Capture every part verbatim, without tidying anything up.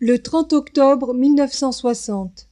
Le trente octobre mille neuf cent soixante.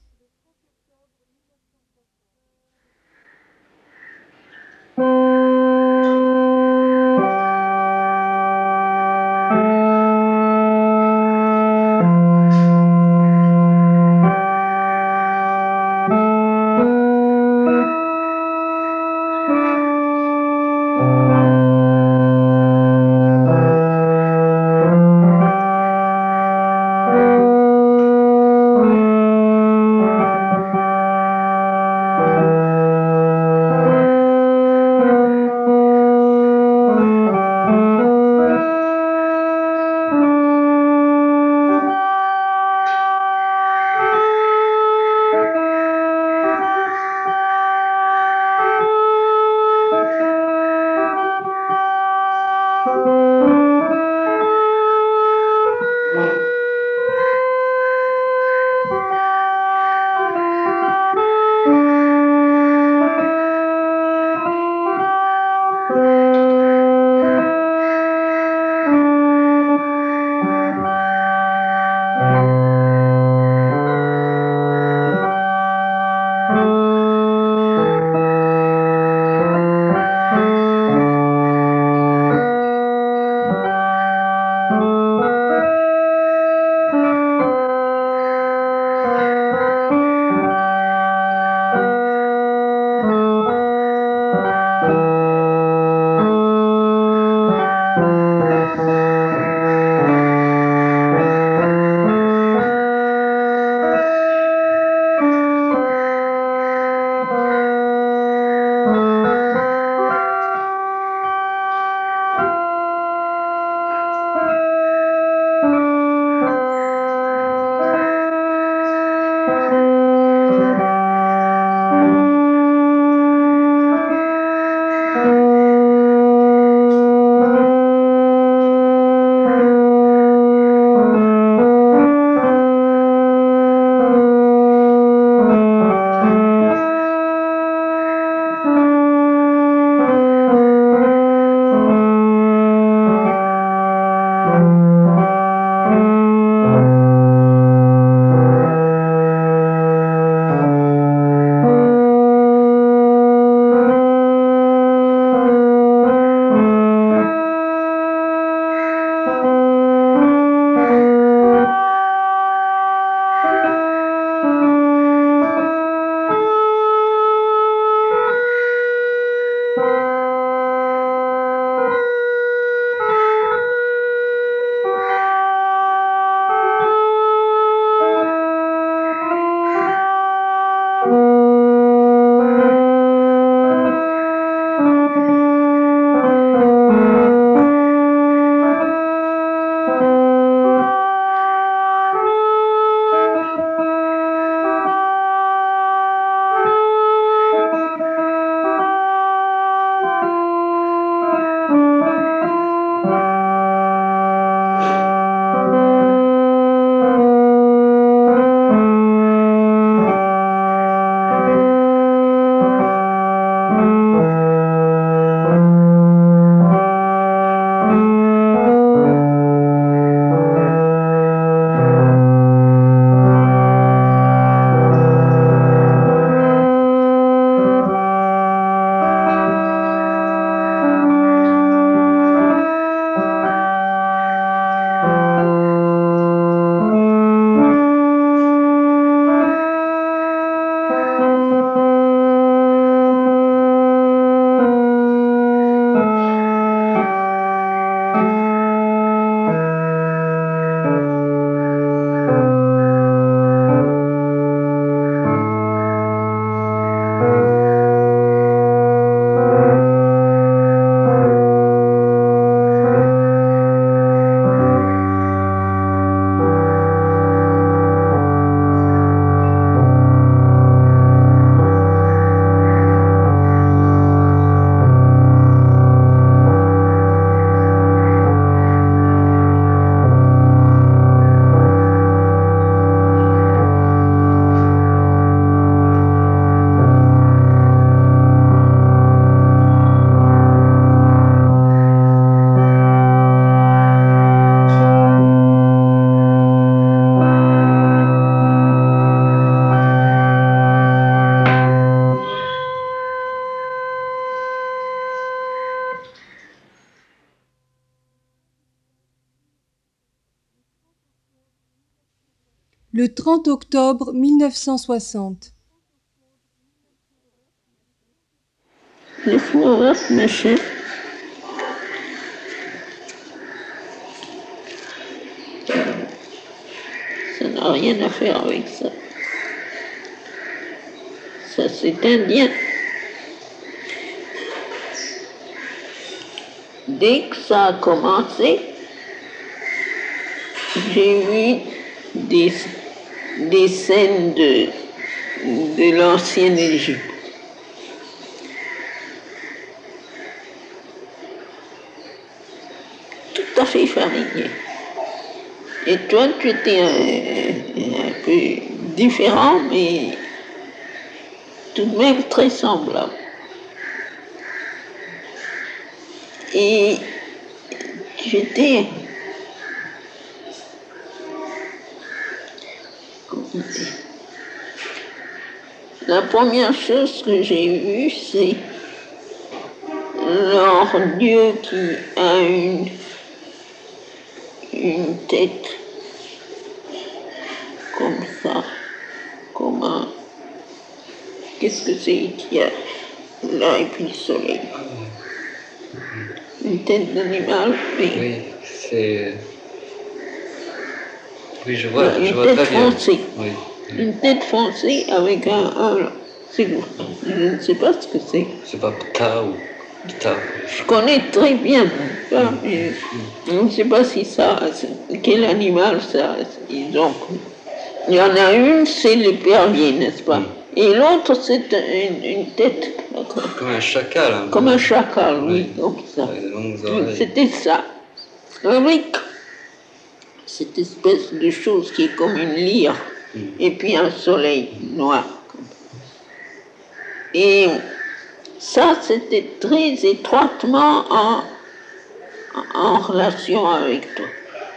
Le trente octobre mille neuf cent soixante. Laisse-moi voir ce machin. Ça n'a rien à faire avec ça. Ça, c'est indien. Dès que ça a commencé, j'ai vu des, des scènes de, de l'ancienne Égypte. Tout à fait familier. Et toi, tu étais un, un peu différent, mais tout de même très semblable. Et j'étais, comment dire, la première chose que j'ai vue, c'est leur Dieu qui a une, une tête comme ça, comme un... Qu'est-ce que c'est qu'il y a là et puis le soleil? Une tête d'animal, mais... Oui, c'est... Oui, je vois, une je vois tête très bien. foncée. Oui. Une tête foncée avec un... un c'est, je ne sais pas ce que c'est. C'est pas Ptah ou Ptah. Je connais très bien, ça, mais je ne sais pas si ça... Quel animal ça... Ils ont... Il y en a une, c'est l'épervier, n'est-ce pas? Mm. Et l'autre, c'est une, une tête. Comme un chacal. Hein, comme un chacal, oui, oui, comme ça. Oui, c'était ça. Avec cette espèce de chose qui est comme une lyre, mm. et puis un soleil noir. Et ça, c'était très étroitement en, en relation avec toi.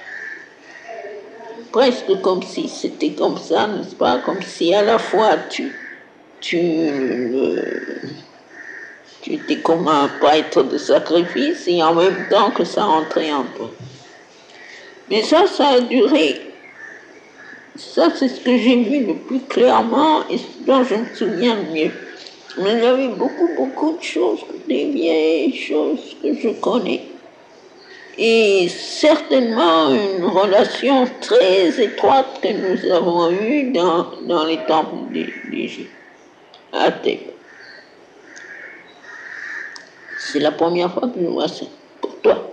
Presque comme si c'était comme ça, n'est-ce pas? Comme si à la fois tu, tu, le, tu étais comme un prêtre de sacrifice et en même temps que ça entrait en toi. Mais ça, ça a duré. Ça, c'est ce que j'ai vu le plus clairement et ce dont je me souviens le mieux. Mais il y avait beaucoup, beaucoup de choses, des vieilles choses que je connais. Et certainement une relation très étroite que nous avons eue dans, dans les temples d'Égypte, à Thèbes. C'est la première fois que je vois ça, pour toi.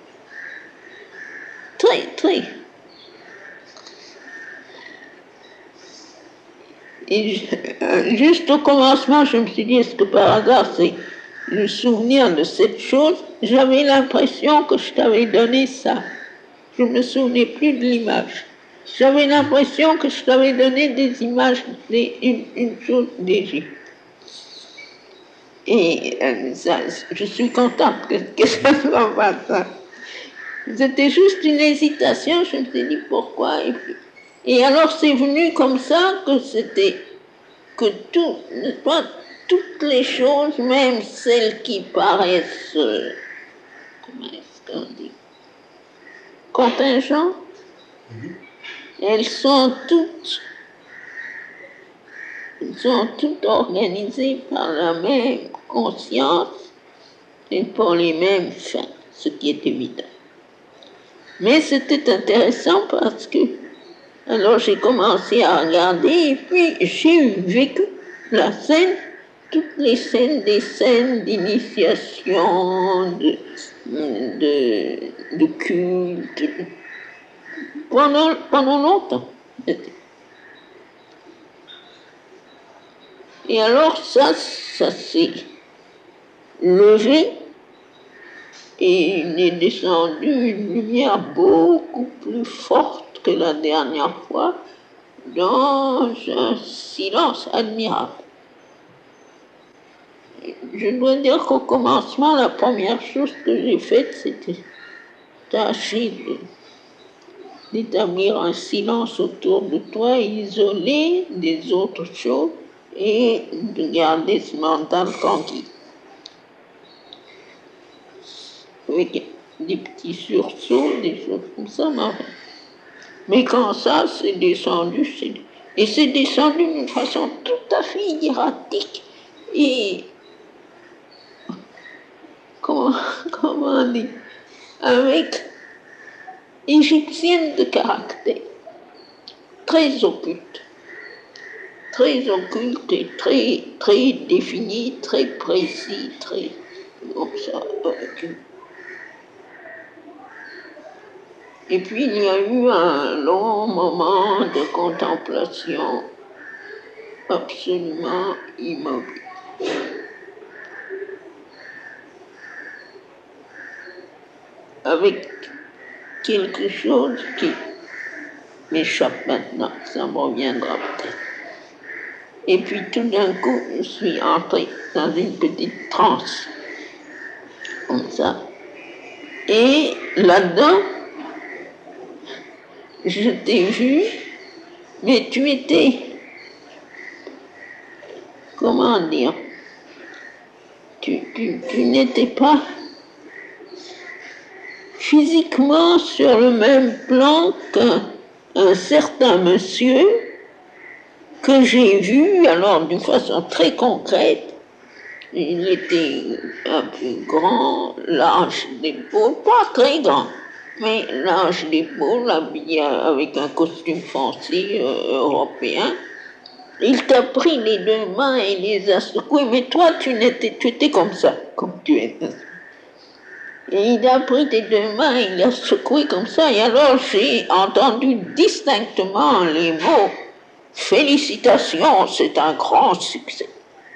Très, très. Et je, juste au commencement, je me suis dit, est-ce que par hasard, c'est le souvenir de cette chose? J'avais l'impression que je t'avais donné ça. Je ne me souvenais plus de l'image. J'avais l'impression que je t'avais donné des images, des, une, une chose d'Égypte. Et euh, ça, je suis contente que, que ça soit pas ça. C'était juste une hésitation, je me suis dit pourquoi. Et, puis, et alors c'est venu comme ça que c'était, que tout, n'est-ce pas, toutes les choses, même celles qui paraissent, euh, comment est-ce qu'on dit, contingentes, mm-hmm. elles sont toutes, elles sont toutes organisées par la même conscience et pour les mêmes fins, ce qui est évident. Mais c'était intéressant parce que, alors j'ai commencé à regarder et puis j'ai vécu la scène, toutes les scènes, des scènes d'initiation, de, de, de culte, pendant, pendant longtemps. Et alors ça, ça s'est levé et il est descendu une lumière beaucoup plus forte que la dernière fois, dans un silence admirable. Je dois dire qu'au commencement, la première chose que j'ai faite, c'était tâcher de, d'établir un silence autour de toi, isolé des autres choses, et de garder ce mental tranquille. Avec des petits sursauts, des choses comme ça, mais Mais quand ça, c'est descendu, c'est... et c'est descendu d'une façon tout à fait hiératique et, comment, comment on dit, avec égyptienne de caractère, très occulte, très occulte et très, très défini, très précis, très, comme ça, avec une... Et puis il y a eu un long moment de contemplation absolument immobile. Avec quelque chose qui m'échappe maintenant, ça me reviendra peut-être. Et puis tout d'un coup, je suis entrée dans une petite transe, comme ça. Et là-dedans, je t'ai vu, mais tu étais, comment dire, tu, tu, tu n'étais pas physiquement sur le même plan qu'un un certain monsieur que j'ai vu, alors d'une façon très concrète. Il était un peu grand, large d'épaule, pas très grand, mais large d'épaule, habillé avec un costume foncé euh, européen. Il t'a pris les deux mains et les a secouées, mais toi, tu, n'étais, tu étais comme ça, comme tu es. Et il a pris tes deux mains, il a secoué comme ça, et alors j'ai entendu distinctement les mots « Félicitations, c'est un grand succès ».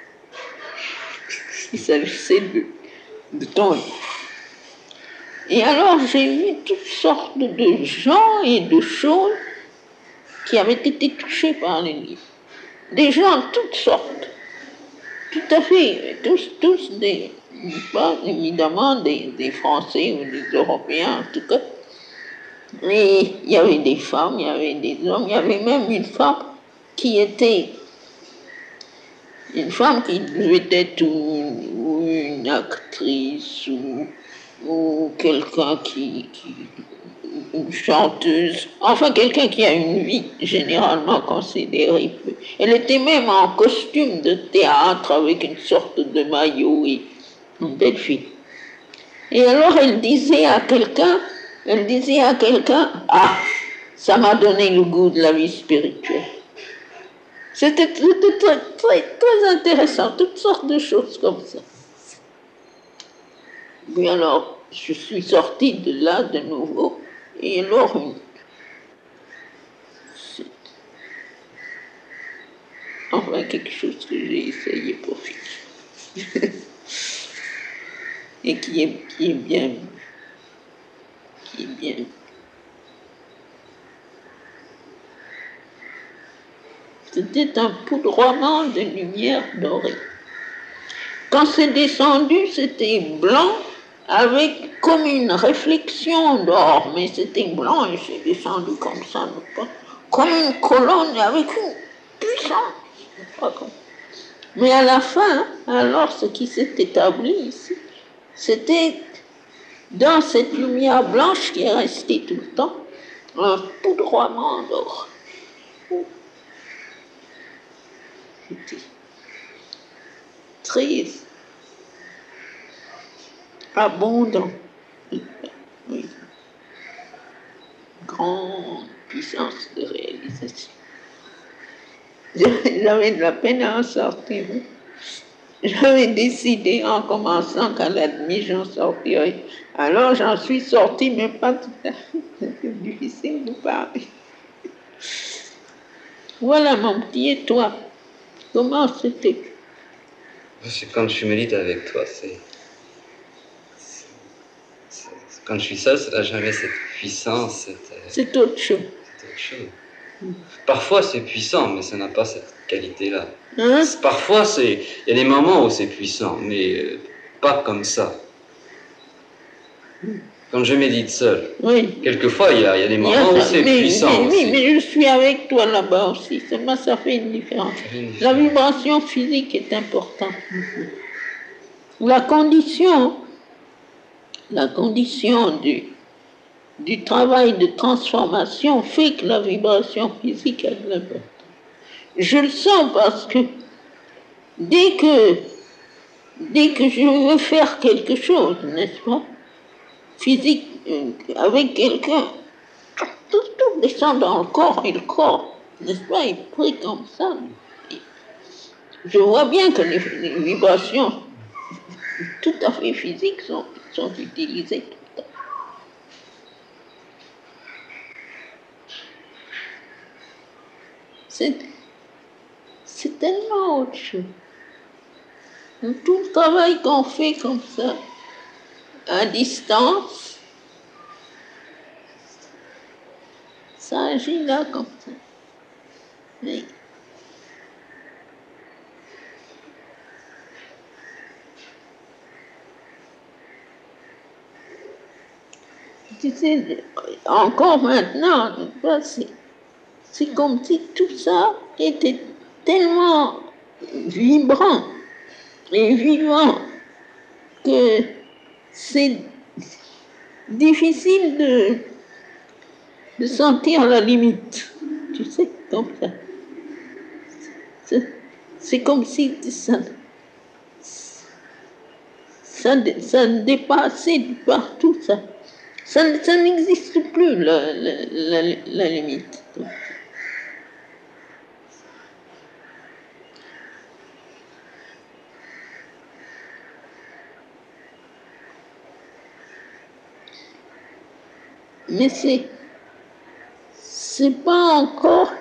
Il s'agissait de, de ton livre. Et alors j'ai vu toutes sortes de gens et de choses qui avaient été touchés par les livres. Des gens de toutes sortes, tout à fait, tous, tous des, pas évidemment des, des Français ou des Européens en tout cas, mais il y avait des femmes, il y avait des hommes, il y avait même une femme qui était une femme qui devait être ou une actrice ou, ou quelqu'un qui, qui, une chanteuse, enfin quelqu'un qui a une vie généralement considérée. Elle était même en costume de théâtre avec une sorte de maillot et une belle fille. Et alors elle disait à quelqu'un, elle disait à quelqu'un, ah, ça m'a donné le goût de la vie spirituelle. C'était très, très, très intéressant, toutes sortes de choses comme ça. Puis alors, je suis sortie de là de nouveau, et alors, c'est enfin quelque chose que j'ai essayé pour finir. Et qui est, qui est bien, qui est bien. C'était un poudroiement de lumière dorée. Quand c'est descendu, c'était blanc, avec comme une réflexion d'or, mais c'était blanc et c'est descendu comme ça, comme une colonne avec une puissance. Mais à la fin, alors ce qui s'est établi ici, c'était dans cette lumière blanche qui est restée tout le temps, un poudroiement d'or. C'était très abondant. Oui. Grande puissance de réalisation. J'avais de la peine à en sortir. J'avais décidé en commençant qu'à la demi j'en sortirais. Alors j'en suis sortie, mais pas tout à fait. C'est difficile de parler. Voilà mon petit, et toi, comment c'était? C'est quand je médite avec toi, c'est... Quand je suis seul, là, j'avais cette puissance. Cette... C'est autre chose. C'est autre chose. Mm. Parfois, c'est puissant, mais ça n'a pas cette qualité-là. Hein? Parfois, c'est... il y a des moments où c'est puissant, mais euh, pas comme ça. Quand je médite seul, oui. Quelquefois, il y, a, il y a des moments où c'est puissant. Mais, oui, mais je suis avec toi là-bas aussi. Ça, ça fait une différence. Une différence. La vibration physique est importante. La condition, la condition du, du travail de transformation fait que la vibration physique a de l'importance. Je le sens parce que dès que, dès que je veux faire quelque chose, n'est-ce pas, physique, euh, avec quelqu'un, tout, tout descend dans le corps et le corps, n'est-ce pas, est pris comme ça. Je vois bien que les, les vibrations tout à fait physiques sont, sont utilisées tout le temps. C'est, c'est tellement autre chose. Tout le travail qu'on fait comme ça, à distance, ça agit là comme ça. Mais tu sais, encore maintenant, c'est, c'est comme si tout ça était tellement vibrant et vivant que c'est difficile de, de sentir la limite. Tu sais, comme ça. C'est, c'est comme si ça, ça, ça dépassait de partout. Ça, ça, ça n'existe plus, la, la, la, la limite. Mais c'est, c'est pas encore,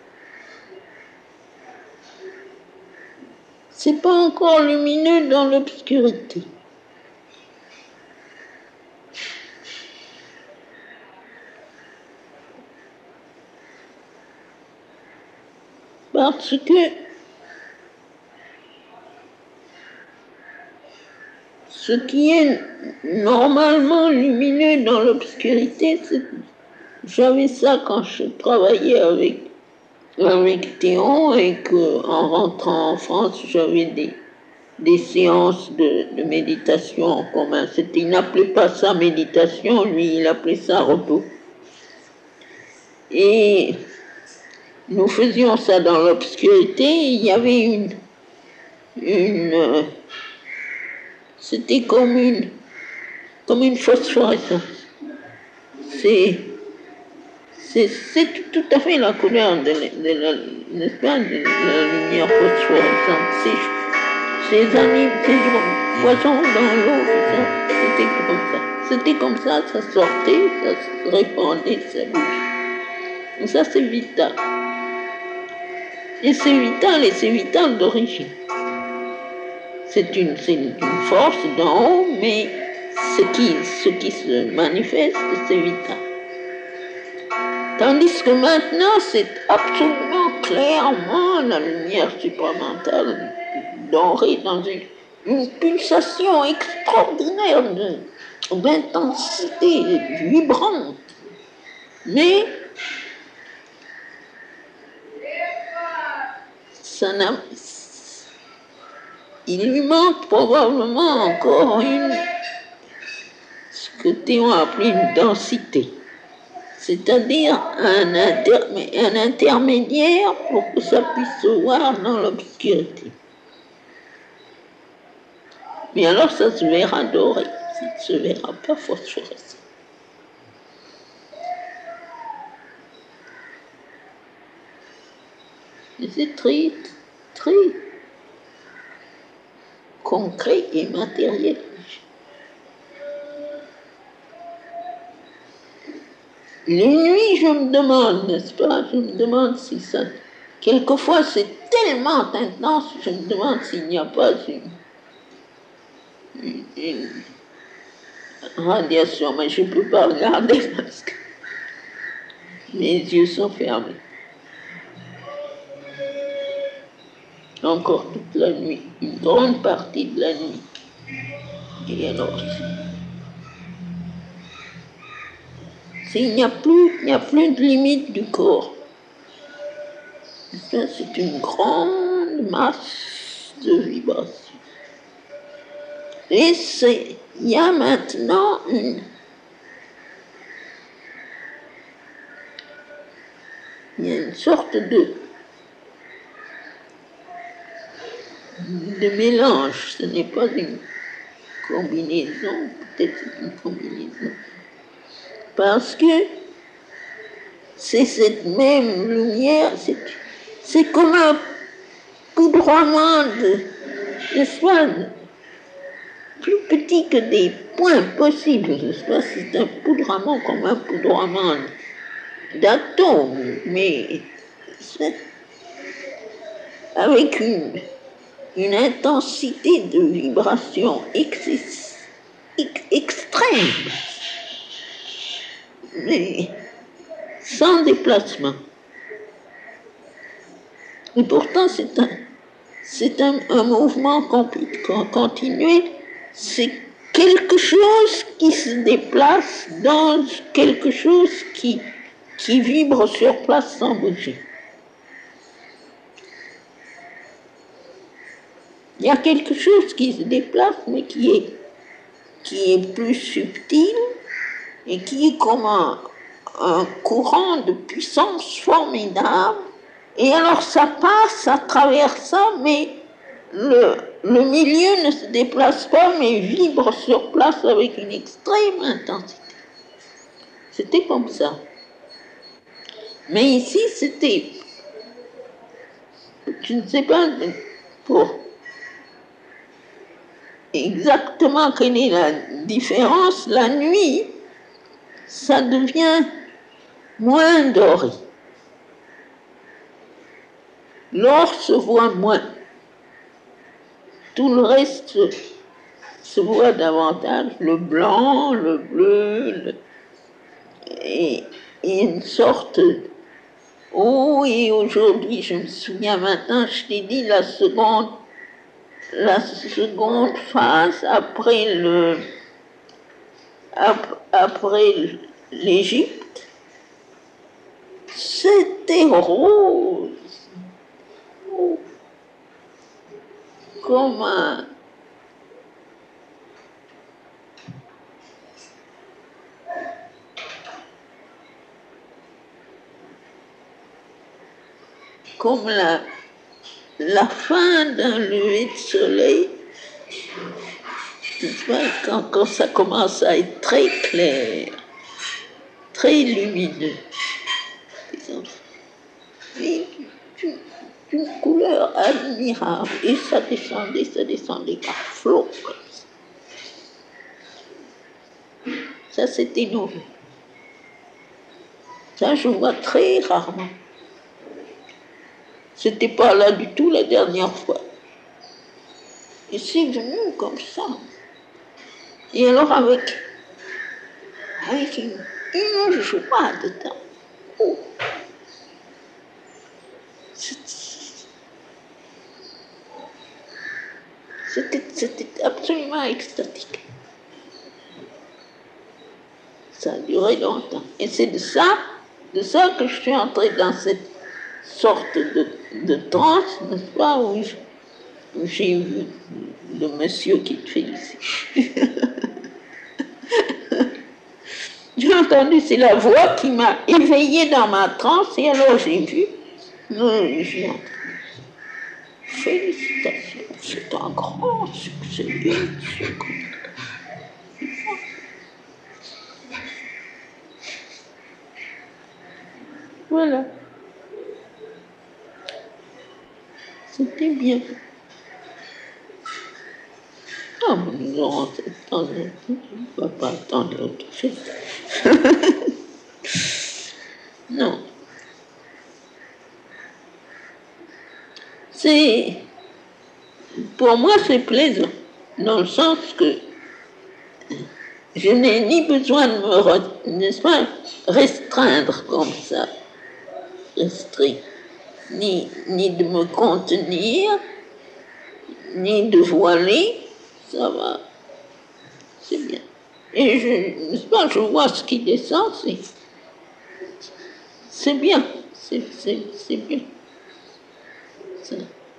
c'est pas encore lumineux dans l'obscurité. Parce que ce qui est normalement lumineux dans l'obscurité, c'est, j'avais ça quand je travaillais avec, avec Théon et qu'en rentrant en France, j'avais des, des séances de, de méditation en commun. C'était, il n'appelait pas ça méditation, lui, il appelait ça repos. Et nous faisions ça dans l'obscurité, il y avait une... une c'était comme une, comme une phosphorescence. C'est, c'est, c'est tout, tout à fait la couleur de, de la, n'est-ce pas, de la lumière phosphorescente. Ces, ces, animes, ces poissons dans l'eau, c'était comme ça. C'était comme ça, ça sortait, ça se répandait, ça bouge. Et ça, c'est vital. Et c'est vital, et c'est vital d'origine. C'est une, c'est une force d'en haut, mais ce qui, ce qui se manifeste, c'est vital. Tandis que maintenant, c'est absolument clairement la lumière supramentale dorée dans une, une pulsation extraordinaire de, d'intensité vibrante. Mais ça n'a... Il lui manque probablement encore une, ce que Théon a appelé une densité, c'est-à-dire un, inter, un intermédiaire pour que ça puisse se voir dans l'obscurité. Mais alors ça se verra doré, ça ne se verra pas phosphorescent. Et c'est très, très concret et matériel. Les nuits, je me demande, n'est-ce pas, je me demande si ça... Quelquefois, c'est tellement intense, je me demande s'il n'y a pas une, une, une radiation, mais je ne peux pas regarder parce que mes yeux sont fermés. Encore toute la nuit, une grande partie de la nuit. Et alors, s'il n'y a plus, il n'y a plus de limite du corps. Ça, c'est une grande masse de vibrations. Et c'est, il y a maintenant une, il y a une sorte de, de mélange, ce n'est pas une combinaison, peut-être c'est une combinaison, parce que c'est cette même lumière, c'est, c'est comme un poudroiement de, n'est-ce pas, plus petit que des points possibles, n'est-ce pas, c'est un poudroiement comme un poudroiement d'atomes, mais c'est avec une, une intensité de vibration excess, ex, extrême, mais sans déplacement. Et pourtant, c'est un, c'est un, un mouvement continuel, c'est quelque chose qui se déplace dans quelque chose qui, qui vibre sur place sans bouger. Il y a quelque chose qui se déplace, mais qui est, qui est plus subtil et qui est comme un, un courant de puissance formidable. Et alors ça passe à travers ça, mais le, le milieu ne se déplace pas, mais vibre sur place avec une extrême intensité. C'était comme ça. Mais ici, c'était, je ne sais pas pour exactement quelle est la différence. La nuit, ça devient moins doré. L'or se voit moins. Tout le reste se voit davantage. Le blanc, le bleu, le... Et, et une sorte... Oh, et aujourd'hui, je me souviens maintenant, je t'ai dit la seconde, la seconde phase après le, après l'Égypte, c'était rose. Oh, comme un... comme la, la fin d'un lever de soleil, quand, quand ça commence à être très clair, très lumineux. Et d'une couleur admirable, et ça descendait, ça descendait par flot comme ça. Ça, c'était nouveau. Ça, je vois très rarement. C'était pas là du tout la dernière fois. Et c'est venu comme ça. Et alors avec, avec une, une joie dedans. Oh. C'était, c'était absolument extatique. Ça a duré longtemps. Et c'est de ça, de ça que je suis entrée dans cette sorte de, de transe, n'est-ce pas, où j'ai vu le monsieur qui te félicite. J'ai entendu, c'est la voix qui m'a éveillée dans ma transe, et alors j'ai vu, j'ai entendu. Félicitations, c'est un grand succès, bien sûr. Voilà. C'était bien. Ah, mais nous aurons attendre. On ne va pas attendre autre chose. Non. C'est... Pour moi, c'est plaisant, dans le sens que je n'ai ni besoin de me, n'est-ce pas, restreindre comme ça, restreindre, ni, ni de me contenir, ni de voiler, ça va, c'est bien. Et je, n'est-ce pas, je vois ce qui descend, c'est, c'est bien, c'est, c'est, c'est bien. Ça.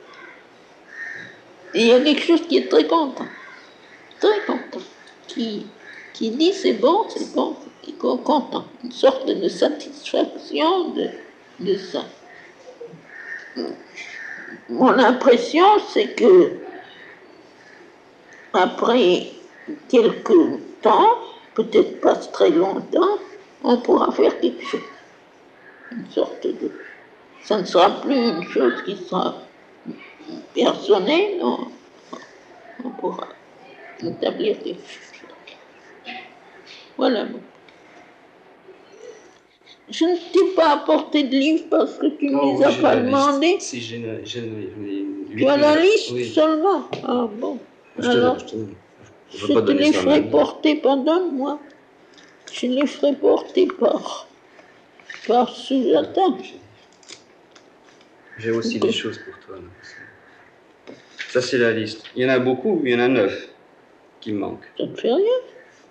Et il y a quelque chose qui est très content, très content, qui, qui dit c'est bon, c'est bon, qui est content, une sorte de satisfaction, de, de ça. Mon impression, c'est que après quelques temps, peut-être pas très longtemps, on pourra faire quelque chose. Une sorte de... Ça ne sera plus une chose qui sera personnelle, non. On pourra établir quelque chose. Voilà. Je ne t'ai pas apporté de livres parce que tu ne Oh, les oui, as j'ai pas la demandés. liste. Si, j'ai la- j'ai la- Tu as la liste oui. seulement. Ah bon. Je te, Alors, je te, je je peux pas te donner les ça ferai maintenant. porter, pardonne-moi. Je les ferai porter par, par Sujata. J'ai aussi des choses pour toi. Là. Ça, c'est la liste. Il y en a beaucoup, il y en a neuf qui me manquent. Ça ne fait rien.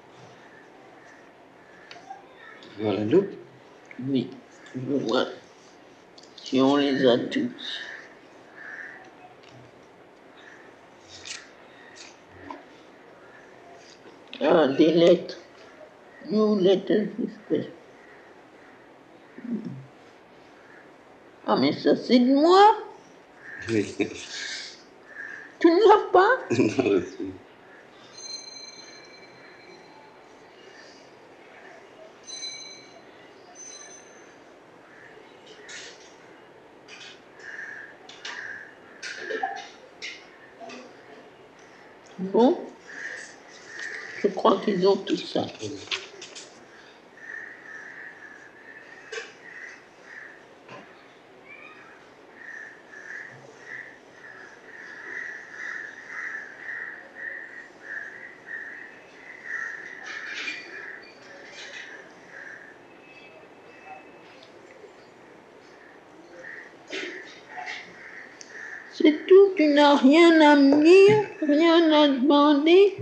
Voilà, nous. Oui, je vois. Si on les a tous. Ah, des lettres. New letters espèce. Ah, mais ça, c'est de moi. Oui. Tu ne l'as pas? Non, je sais. Bon, je crois qu'ils ont tout ça. C'est tout, tu n'as rien à me dire, rien à demander.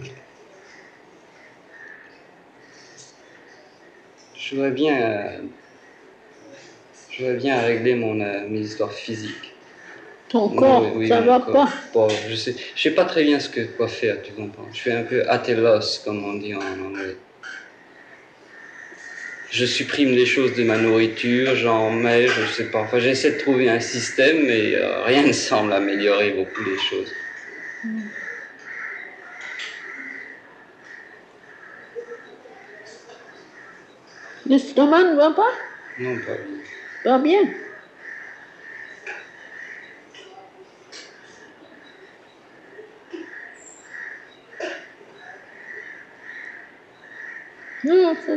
Je voudrais bien, euh, je voudrais bien régler mon, euh, mes histoires physiques. Ton Non, corps, oui, oui, ça mon va corps. pas. Bon, je sais, je sais pas très bien ce que quoi faire, tu comprends. Je suis un peu atelos, comme on dit en anglais. Je supprime les choses de ma nourriture, j'en mets, je sais pas. Enfin, j'essaie de trouver un système, mais euh, rien ne semble améliorer beaucoup les choses. L'estomac ne va pas? Non, pas bien. Pas bien. Non, ça...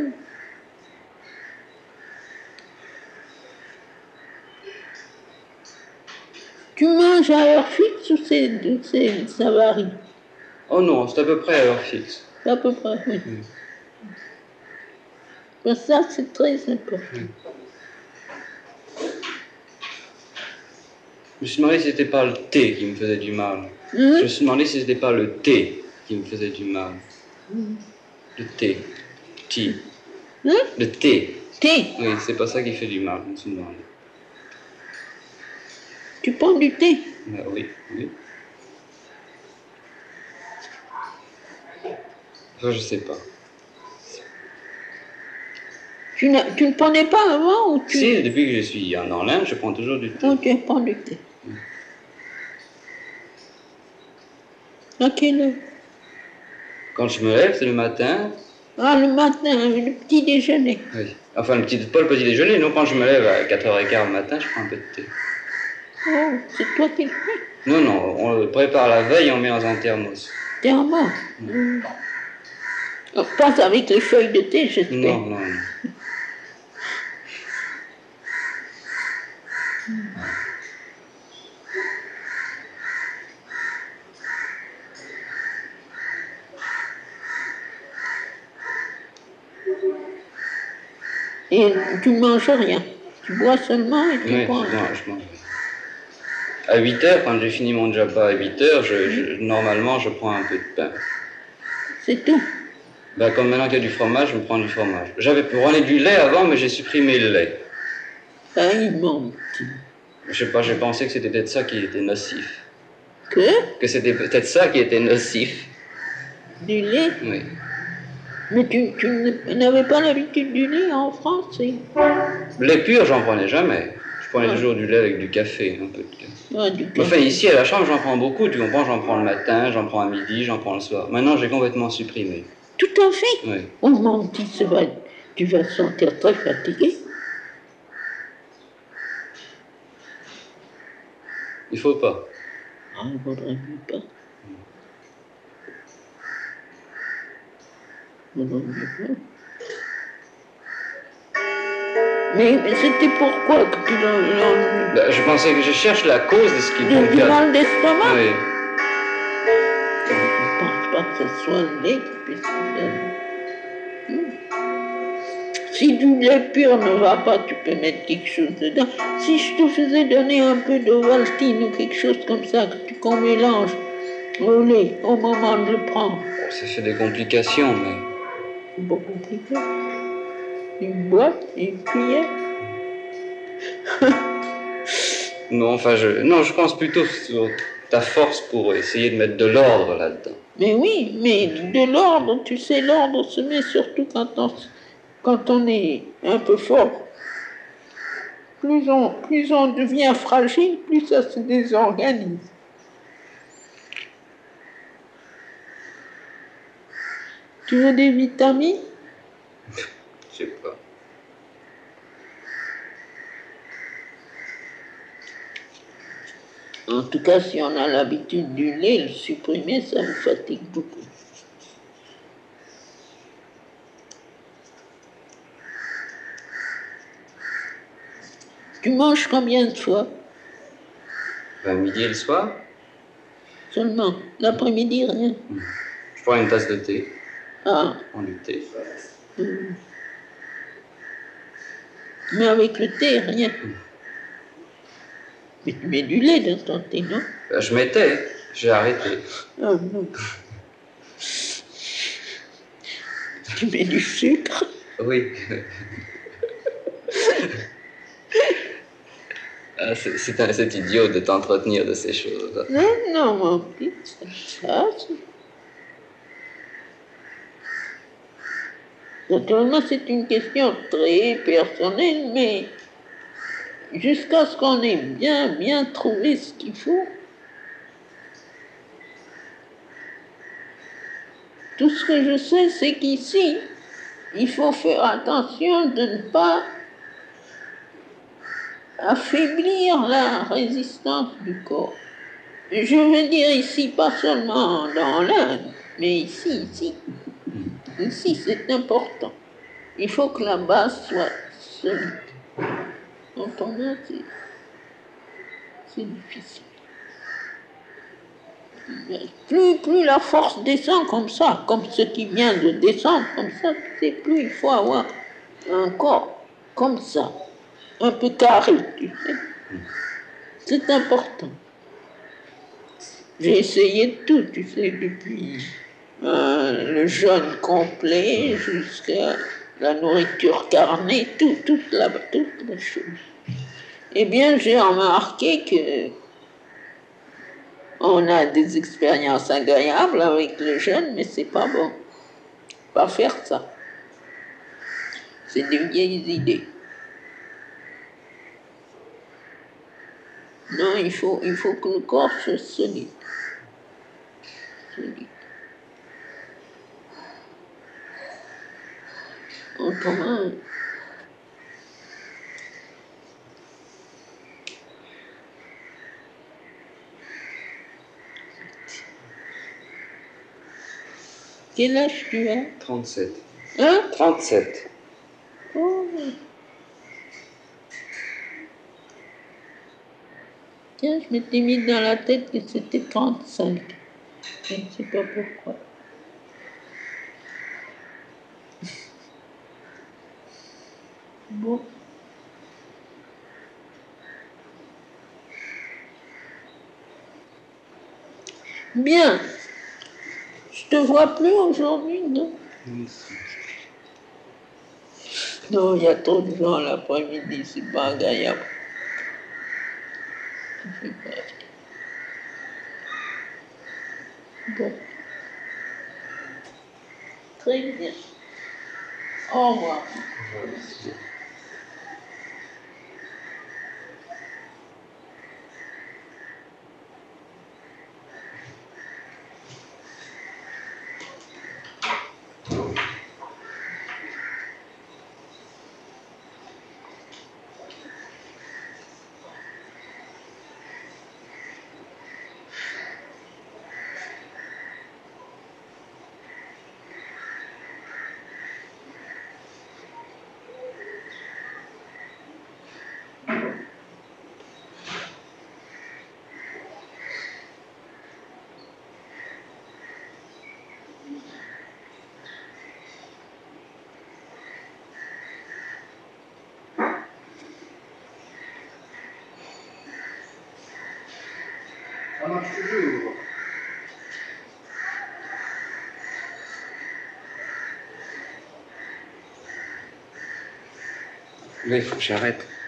Tu manges à heure fixe ou c'est, c'est, ça varie? Oh non, c'est à peu près à heure fixe. À peu près, oui. Mm. Ben ça, c'est très important. Mm. Je me suis demandé si c'était pas le thé qui me faisait du mal. Hein? Je me suis demandé si c'était pas le thé qui me faisait du mal. Mm. Le thé. Tea. Hein? Le thé. Thé. Oui, c'est pas ça qui fait du mal, je me suis demandé. Tu prends du thé? Ben oui, oui. Enfin, je sais pas. Tu, n'as, tu ne prenais pas avant ou tu... Si, depuis que je suis en Orlande, je prends toujours du thé. Oh, tu prends du thé. À quelle heure? Quand je me lève, c'est le matin. Ah, le matin, le petit déjeuner. Oui. Enfin, le petit, pas le petit déjeuner, non, quand je me lève à quatre heures quinze le matin, je prends un peu de thé. Oh, c'est toi qui le fais? Non, non, on le prépare la veille, on met dans un thermos. Thermos. Mm. Oh, pas avec les feuilles de thé, j'espère. Non, non, non. Et tu ne manges rien. Tu bois seulement et tu Oui, prends. je mange, je mange. À huit heures, quand j'ai fini mon job à huit heures, je, je, normalement, je prends un peu de pain. C'est tout. Ben, comme maintenant qu'il y a du fromage, je me prends du fromage. J'avais prenais du lait avant, mais j'ai supprimé le lait. Ah, il manque. Je sais pas, j'ai pensé que c'était peut-être ça qui était nocif. Que? Que c'était peut-être ça qui était nocif. Du lait? Oui. Mais tu, tu n'avais pas l'habitude du lait en France, oui. Le lait pur, j'en prenais jamais. Je prends ouais. les jours du lait avec du café, un peu de café. Ouais, du café. Enfin, ici à la chambre, j'en prends beaucoup, tu comprends, j'en prends le matin, j'en prends à midi, j'en prends le soir. Maintenant, j'ai complètement supprimé. Tout à fait. Oui. Oh mon petit, ça va, tu vas te sentir très fatigué. Il faut pas. Ah, il vaudrait mieux pas. Il vaudrait mieux pas. Mais, mais c'était pourquoi que tu l'as... l'as- Bah, je pensais que je cherche la cause de ce qui Du, me du fait. mal d'estomac? Oui. Je ne pense pas que ce soit le lait qui puisse te faire. Hmm. Si du lait pur ne va pas, tu peux mettre quelque chose dedans. Si je te faisais donner un peu d'Ovaltine ou quelque chose comme ça, que tu- qu'on mélange au lait au moment de le prendre, Bon, ça fait des complications, mais. c'est pas compliqué. Une boîte, une cuillère. Non, enfin, je. Non, je pense plutôt sur ta force pour essayer de mettre de l'ordre là-dedans. Mais oui, mais de l'ordre, tu sais, l'ordre se met surtout quand on, quand on est un peu fort. Plus on, plus on devient fragile, plus ça se désorganise. Tu veux des vitamines? Je sais pas. En tout cas, si on a l'habitude du lait, le supprimer, ça me fatigue beaucoup. Tu manges combien de fois? Le midi et le soir, Seulement. L'après-midi, rien. je prends une tasse de thé. Ah. Je prends du thé. Hum. Mais avec le thé, rien. Mais tu mets du lait dans ton thé, non? Bah, je mettais, j'ai arrêté. Ah non. Tu mets du sucre? Oui. Ah, c'est, c'est, un- c'est idiot de t'entretenir de ces choses. Non, non, mon petit, c'est ça. c'est- Naturellement, c'est une question très personnelle, mais jusqu'à ce qu'on ait bien, bien trouvé ce qu'il faut, tout ce que je sais, c'est qu'ici, il faut faire attention de ne pas affaiblir la résistance du corps. Je veux dire ici, pas seulement dans l'Inde, mais ici, ici. Ici, c'est important. Il faut que la base soit solide. Autrement, c'est, c'est difficile. Plus, plus la force descend comme ça, comme ce qui vient de descendre comme ça, c'est plus il faut avoir un corps comme ça, un peu carré, tu sais. C'est important. J'ai essayé de tout, tu sais, depuis euh, le jeûne complet jusqu'à la nourriture carnée, tout, toute la, toutes les choses. Eh bien, j'ai remarqué que on a des expériences agréables avec le jeûne, mais c'est pas bon. Pas faire ça. C'est des vieilles idées. Non, il faut, il faut que le corps soit solide. Solide. Autrement, quel âge tu as? trente-sept. Hein? trente-sept. Oh. Tiens, je m'étais mis dans la tête que c'était trente-cinq. Je ne sais pas pourquoi. Bon. Bien. Je te vois plus aujourd'hui, non? Non, il y a trop de gens l'après-midi, c'est pas agréable. Je sais pas. Bon. Très bien. Au revoir. Ça marche toujours. Mais il faut que j'arrête.